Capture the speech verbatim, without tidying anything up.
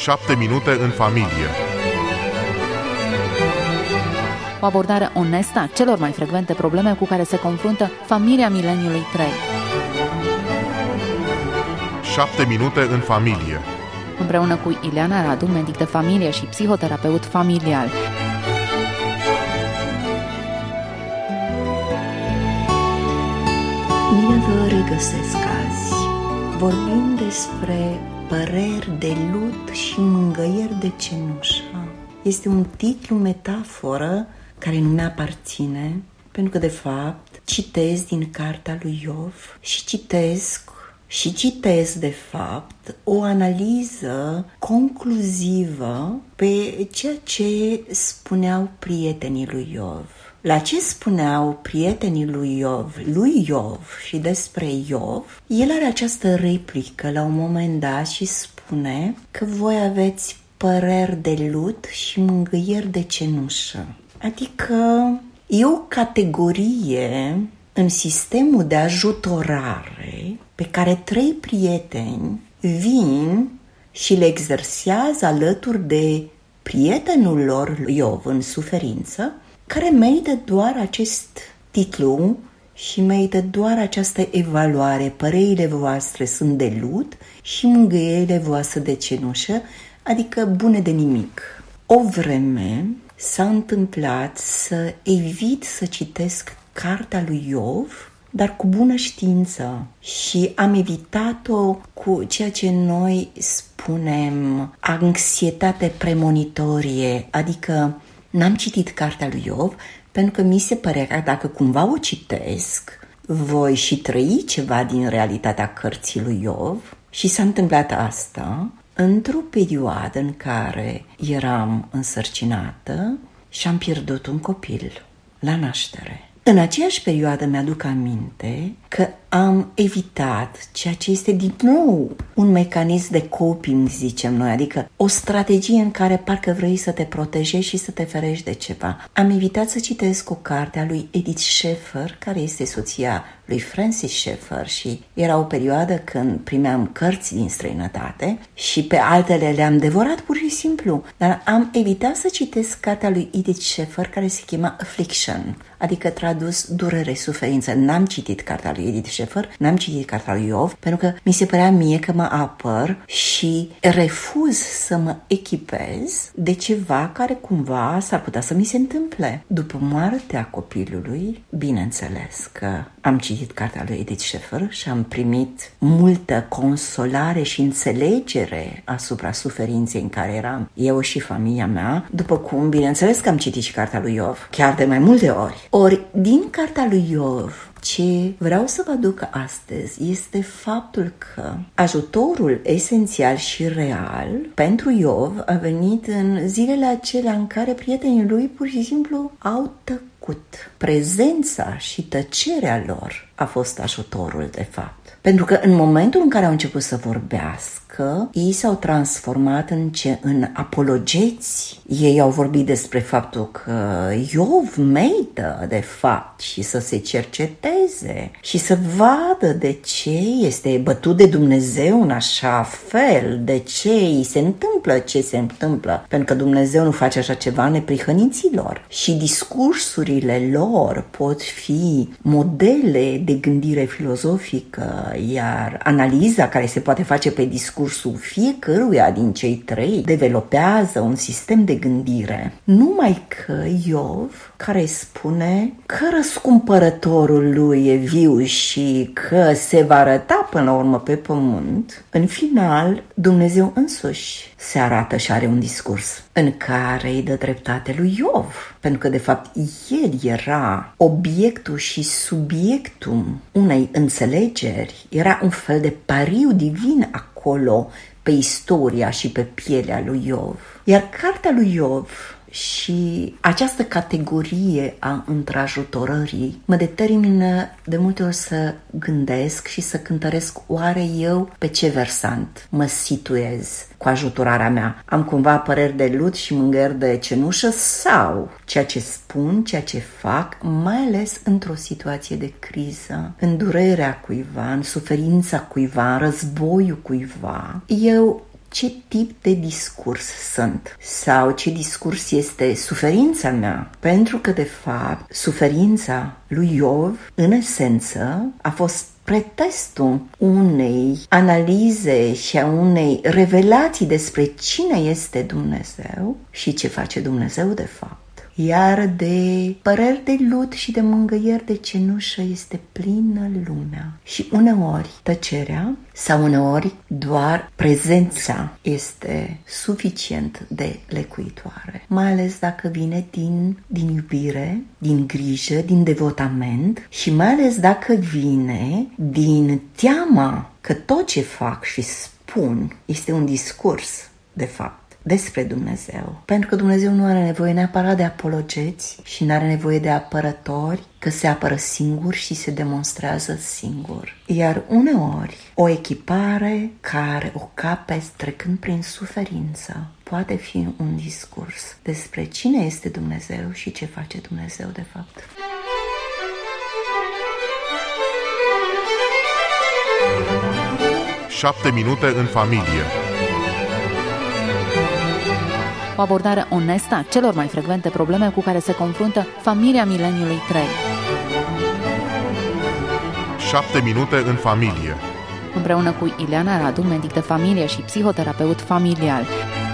șapte minute în familie. O abordare onestă a celor mai frecvente probleme cu care se confruntă familia mileniului trei. șapte minute în familie. Împreună cu Ileana Radu, medic de familie și psihoterapeut familial. Bine vă regăsesc azi. Vorbim despre păreri de lut și mângâieri de cenușă. Este un titlu metaforă care nu mi-aparține, pentru că de fapt citez din cartea lui Iov și citesc și citesc de fapt o analiză concluzivă pe ceea ce spuneau prietenii lui Iov. La ce spuneau prietenii lui Iov, lui Iov și despre Iov, el are această replică la un moment dat și spune că voi aveți păreri de lut și mângâieri de cenușă. Adică e o categorie în sistemul de ajutorare pe care trei prieteni vin și le exersează alături de prietenul lor Iov în suferință, care merită doar acest titlu și merită doar această evaluare. Părerile voastre sunt de lut și mângâierile voastre de cenușă, adică bune de nimic. O vreme s-a întâmplat să evit să citesc cartea lui Iov, dar cu bună știință, și am evitat-o cu ceea ce noi spunem anxietate premonitorie, adică n-am citit cartea lui Iov pentru că mi se părea că dacă cumva o citesc, voi și trăi ceva din realitatea cărții lui Iov. Și s-a întâmplat asta într-o perioadă în care eram însărcinată și am pierdut un copil la naștere. În aceeași perioadă mi-aduc aminte că am evitat ceea ce este din nou un mecanism de coping, zicem noi, adică o strategie în care parcă vrei să te protejezi și să te ferești de ceva. Am evitat să citesc o carte a lui Edith Schaeffer, care este soția lui Francis Schaeffer, și era o perioadă când primeam cărți din străinătate și pe altele le-am devorat pur și simplu, dar am evitat să citesc cartea lui Edith Schaeffer, care se chema Affliction, adică tradus durere, suferință. N-am citit cartea lui Edith Schaeffer, n-am citit cartea lui Iov, pentru că mi se părea mie că mă apăr și refuz să mă echipez de ceva care cumva s-ar putea să mi se întâmple. După moartea copilului, bineînțeles că am citit cartea lui Edith Schaeffer și am primit multă consolare și înțelegere asupra suferinței în care eram eu și familia mea, după cum, bineînțeles că am citit și cartea lui Iov, chiar de mai multe ori. Ori, din cartea lui Iov, ce vreau să vă aduc astăzi este faptul că ajutorul esențial și real pentru Iov a venit în zilele acelea în care prietenii lui pur și simplu au tăcut. Prezența și tăcerea lor a fost ajutorul, de fapt. Pentru că în momentul în care au început să vorbească, ei s-au transformat în, ce? în apologeți. Ei au vorbit despre faptul că Iov merită, de fapt, și să se cerceteze și să vadă de ce este bătut de Dumnezeu în așa fel, de ce îi se întâmplă ce se întâmplă, pentru că Dumnezeu nu face așa ceva neprihăniților. Și discursurile lor pot fi modele de gândire filozofică, iar analiza care se poate face pe discursul fiecăruia din cei trei developează un sistem de gândire. Numai că Iov, care spune că răscumpărătorul lui e viu și că se va arăta până la urmă pe pământ, în final Dumnezeu însuși se arată și are un discurs în care îi dă dreptate lui Iov, pentru că de fapt el era obiectul și subiectul unei înțelegeri, era un fel de pariu divin acolo pe istoria și pe pielea lui Iov. Iar cartea lui Iov și această categorie a întrajutorării mă determină de multe ori să gândesc și să cântăresc, oare eu pe ce versant mă situez cu ajutorarea mea? Am cumva păreri de lut și mângâieri de cenușă sau ceea ce spun, ceea ce fac, mai ales într-o situație de criză, în durerea cuiva, în suferința cuiva, în războiul cuiva, eu ce tip de discurs sunt sau ce discurs este suferința mea. Pentru că, de fapt, suferința lui Iov, în esență, a fost pretextul unei analize și a unei revelații despre cine este Dumnezeu și ce face Dumnezeu de fapt. Iar de păreri de lut și de mângâieri de cenușă este plină lumea. Și uneori tăcerea sau uneori doar prezența este suficient de lecuitoare. Mai ales dacă vine din, din iubire, din grijă, din devotament și mai ales dacă vine din teama că tot ce fac și spun este un discurs, de fapt, despre Dumnezeu. Pentru că Dumnezeu nu are nevoie neapărat de apologeți și nu are nevoie de apărători, că se apără singur și se demonstrează singur. Iar uneori, o echipare care o capezi trecând prin suferință poate fi un discurs despre cine este Dumnezeu și ce face Dumnezeu de fapt. Șapte minute în familie. O abordare onestă a celor mai frecvente probleme cu care se confruntă familia mileniului trei. Șapte minute în familie. Împreună cu Ileana Radu, medic de familie și psihoterapeut familial.